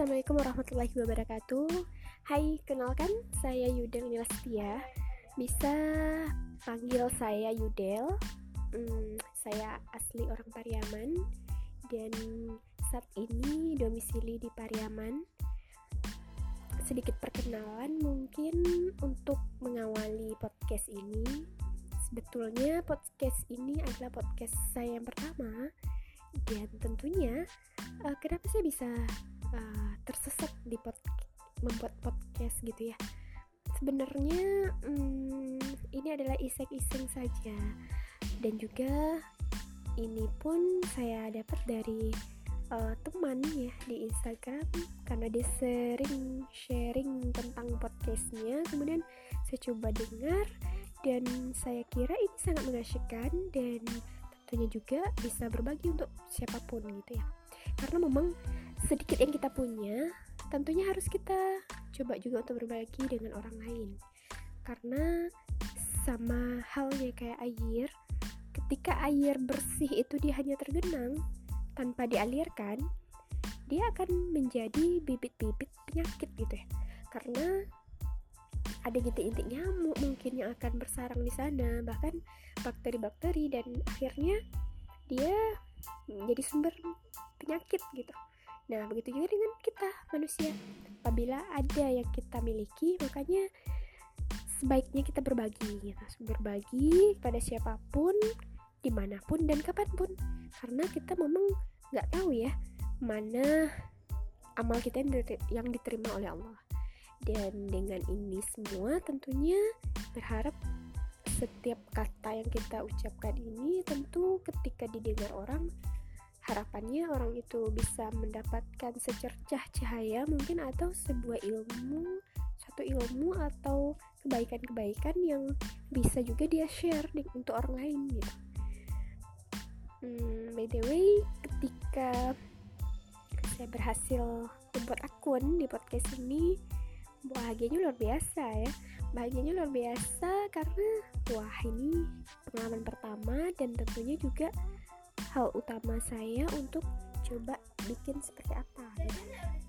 Assalamualaikum warahmatullahi wabarakatuh. Hai, kenalkan saya Yudel Nilastia. Bisa panggil saya Yudel. Saya asli orang Pariaman dan saat ini domisili di Pariaman. Sedikit perkenalan mungkin untuk mengawali podcast ini. Sebetulnya podcast ini adalah podcast saya yang pertama. Dan tentunya kenapa saya bisa tersesat di membuat podcast gitu ya. Sebenarnya ini adalah iseng-iseng saja. Dan juga ini pun saya dapat dari teman ya di Instagram, karena dia sering sharing tentang podcastnya. Kemudian saya coba dengar dan saya kira ini sangat mengasyikkan dan tentunya juga bisa berbagi untuk siapapun gitu ya. Karena memang sedikit yang kita punya tentunya harus kita coba juga untuk berbagi dengan orang lain. Karena sama halnya kayak air, ketika air bersih itu dia hanya tergenang tanpa dialirkan, dia akan menjadi bibit-bibit penyakit gitu ya. Karena ada gintik-gintik nyamuk mungkin yang akan bersarang di sana, bahkan bakteri-bakteri, dan akhirnya dia menjadi sumber penyakit gitu. Nah, begitu juga dengan kita manusia. Apabila ada yang kita miliki, makanya sebaiknya kita berbagi gitu. Berbagi kepada siapapun, dimanapun dan kapanpun. Karena kita memang gak tahu ya mana amal kita yang diterima oleh Allah. Dan dengan ini semua tentunya berharap setiap kata yang kita ucapkan ini tentu ketika didengar orang, harapannya orang itu bisa mendapatkan secercah cahaya mungkin, atau sebuah ilmu, satu ilmu atau kebaikan-kebaikan yang bisa juga dia share untuk orang lain gitu. By the way, ketika saya berhasil membuat akun di podcast ini, bahagianya luar biasa ya. Bahagianya luar biasa karena wah, ini pengalaman pertama dan tentunya juga hal utama saya untuk coba bikin seperti apa gitu.